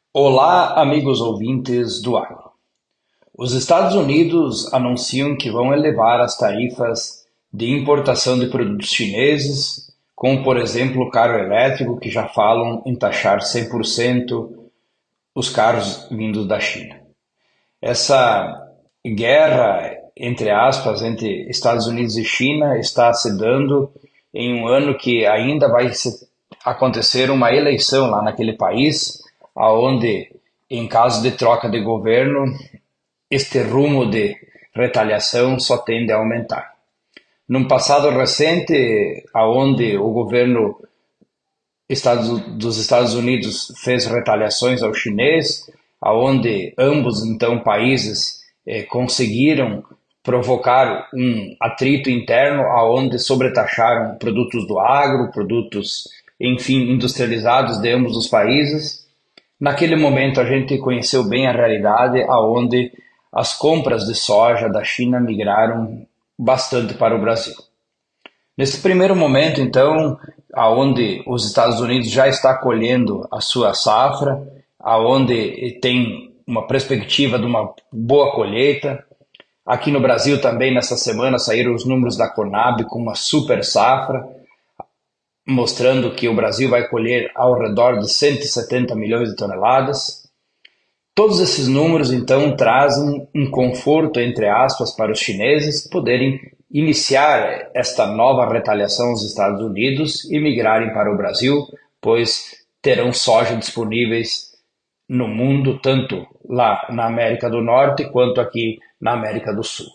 Olá, amigos ouvintes do Agro. Os Estados Unidos anunciam que vão elevar as tarifas de importação de produtos chineses, como por exemplo o carro elétrico, que já falam em taxar 100% os carros vindos da China. Essa guerra, entre aspas, entre Estados Unidos e China está se dando em um ano que ainda acontecer uma eleição lá naquele país, aonde, em caso de troca de governo, este rumo de retaliação só tende a aumentar. Num passado recente, aonde o governo dos Estados Unidos fez retaliações ao chinês, aonde ambos então países conseguiram provocar um atrito interno, aonde sobretaxaram produtos do agro, produtos, enfim, industrializados de ambos os países. Naquele momento a gente conheceu bem a realidade, aonde as compras de soja da China migraram bastante para o Brasil. Nesse primeiro momento, então, aonde os Estados Unidos já está colhendo a sua safra, aonde tem uma perspectiva de uma boa colheita. Aqui no Brasil também, nessa semana, saíram os números da Conab com uma super safra, mostrando que o Brasil vai colher ao redor de 170 milhões de toneladas. Todos esses números, então, trazem um conforto, entre aspas, para os chineses poderem iniciar esta nova retaliação aos Estados Unidos e migrarem para o Brasil, pois terão soja disponíveis no mundo, tanto lá na América do Norte quanto aqui na América do Sul.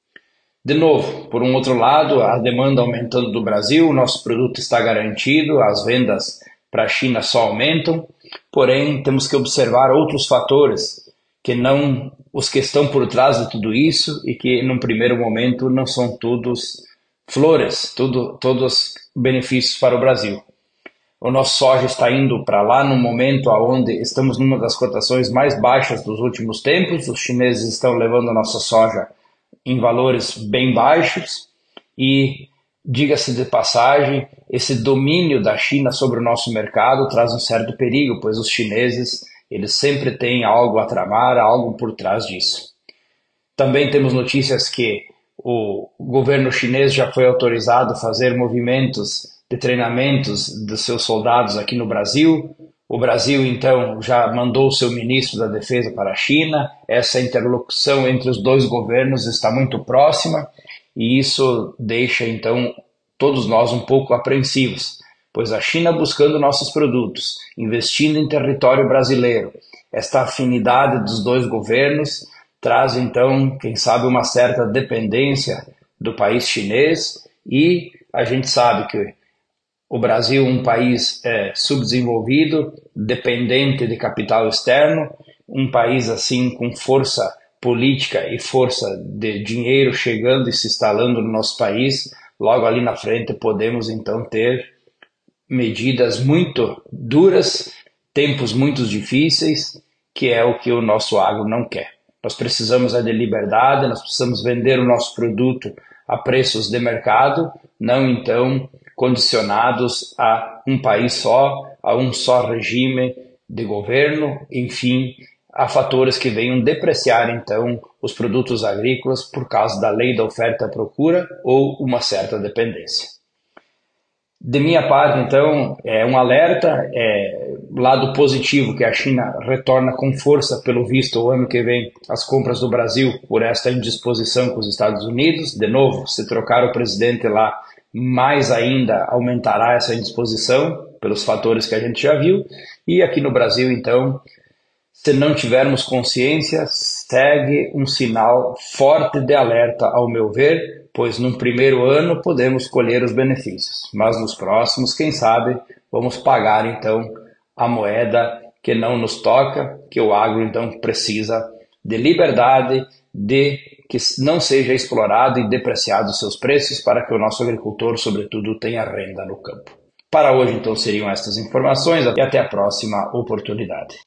De novo, por um outro lado, a demanda aumentando do Brasil, o nosso produto está garantido, as vendas para a China só aumentam, porém temos que observar outros fatores que não os que estão por trás de tudo isso e que num primeiro momento não são todos flores, todos benefícios para o Brasil. O nosso soja está indo para lá no momento onde estamos numa das cotações mais baixas dos últimos tempos, os chineses estão levando a nossa soja em valores bem baixos e, diga-se de passagem, esse domínio da China sobre o nosso mercado traz um certo perigo, pois os chineses eles sempre têm algo a tramar, algo por trás disso. Também temos notícias que o governo chinês já foi autorizado a fazer movimentos de treinamentos dos seus soldados aqui no Brasil. O Brasil, então, já mandou o seu ministro da Defesa para a China. Essa interlocução entre os dois governos está muito próxima e isso deixa, então, todos nós um pouco apreensivos, pois a China buscando nossos produtos, investindo em território brasileiro, esta afinidade dos dois governos traz, então, quem sabe, uma certa dependência do país chinês e a gente sabe que o Brasil é um país subdesenvolvido, dependente de capital externo, um país assim com força política e força de dinheiro chegando e se instalando no nosso país. Logo ali na frente podemos então ter medidas muito duras, tempos muito difíceis, que é o que o nosso agro não quer. Nós precisamos de liberdade, nós precisamos vender o nosso produto a preços de mercado, não então condicionados a um país só, a um só regime de governo, enfim, a fatores que venham depreciar então os produtos agrícolas por causa da lei da oferta e procura ou uma certa dependência. De minha parte, então, é um alerta, lado positivo que a China retorna com força, pelo visto, o ano que vem, as compras do Brasil por esta indisposição com os Estados Unidos. De novo, se trocar o presidente lá, mais ainda aumentará essa indisposição, pelos fatores que a gente já viu. E aqui no Brasil, então, se não tivermos consciência, segue um sinal forte de alerta, ao meu ver, pois num primeiro ano podemos colher os benefícios, mas nos próximos, quem sabe, vamos pagar então a moeda que não nos toca, que o agro então precisa de liberdade, de que não seja explorado e depreciado os seus preços para que o nosso agricultor, sobretudo, tenha renda no campo. Para hoje, então, seriam estas informações e até a próxima oportunidade.